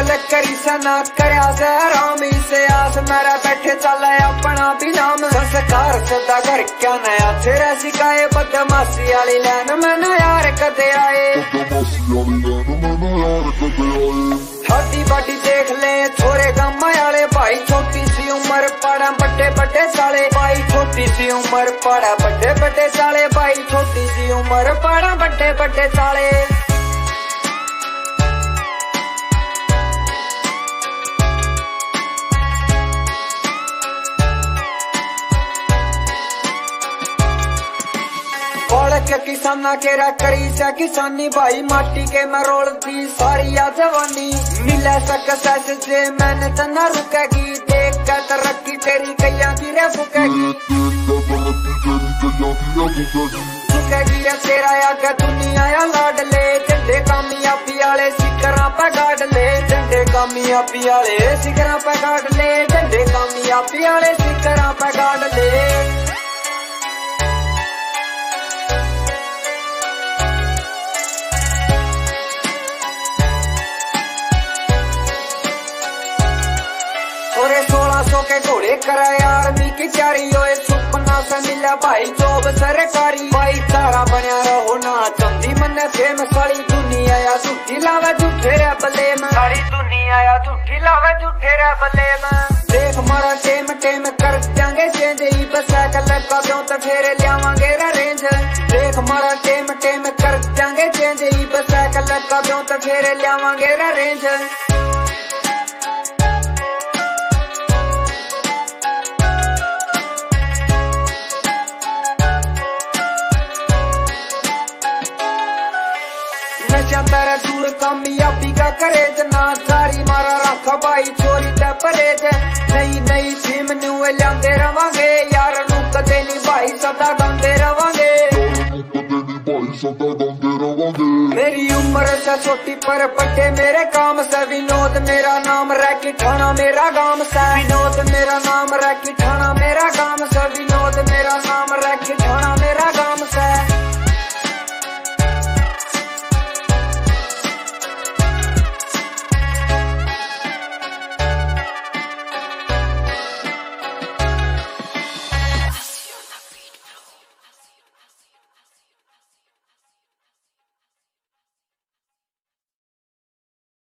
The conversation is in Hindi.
करी सना करया से रामी से आस मेरा बैठे चला अपना भी नाम संस्कार सदा घर क्या नया तेरा सिखाए बदमाशी वाली लैन मैंने यार कदे आए हाथी बाटी देख ले थोड़े गम आले भाई छोटी सी उम्र पड़ा बड़े बड़े साले भाई छोटी सी उम्र पड़ा बड़े बड़े साले भाई छोटी सी उम्र पड़ा बड़े बड़े साले के किसाना केरा करी से किसानी भाई माटी के मैं रोलती सारी या जवानी मिले सक्सेस जे मैंने तना रुकेगी देख कर तरक्की तेरी कैया की रे फुकेगी फुकेगी रे तेरा या के दुनिया या लाड ले झंडे कामयाबी वाले शिखरा पे गाड़ ले झंडे कामयाबी वाले शिखरा पे गाड़ ले झंडे कामयाबी वाले शिखरा पे गाड़ ले और 1600 के घोड़े कराए आर्मी की तैयारी होए सुपना से मिला भाई जॉब सरकारी भाई तारा बनया रहो ना चंदी मन फेम सारी दुनिया या झूठी लावे झूठे रे बले में सारी दुनिया या झूठी लावे झूठे रे बले में देख मारा टेम टेम कर देंगे चेंज ही बसा कलर का क्यों तो फेरे लियावांगे रे रेंज देख मारा टेम टेम कर देंगे चेंज ही बसा कलर का क्यों तो फेरे लियावांगे रे रेंज तेरा दूर कामयाबी का करे जना सारी मारा रखा भाई चोरी ते परहेज नई नई थीम न्यू लांदे रवांगे यार नू कदे नहीं भाई सदा गांदे रवांगे मेरी उम्र से छोटी पर बड़े मेरे काम से विनोद मेरा नाम रैकी ठाना मेरा गांव से विनोद मेरा नाम रैकी ठाना मेरा गांव से विनोद मेरा नाम रैकी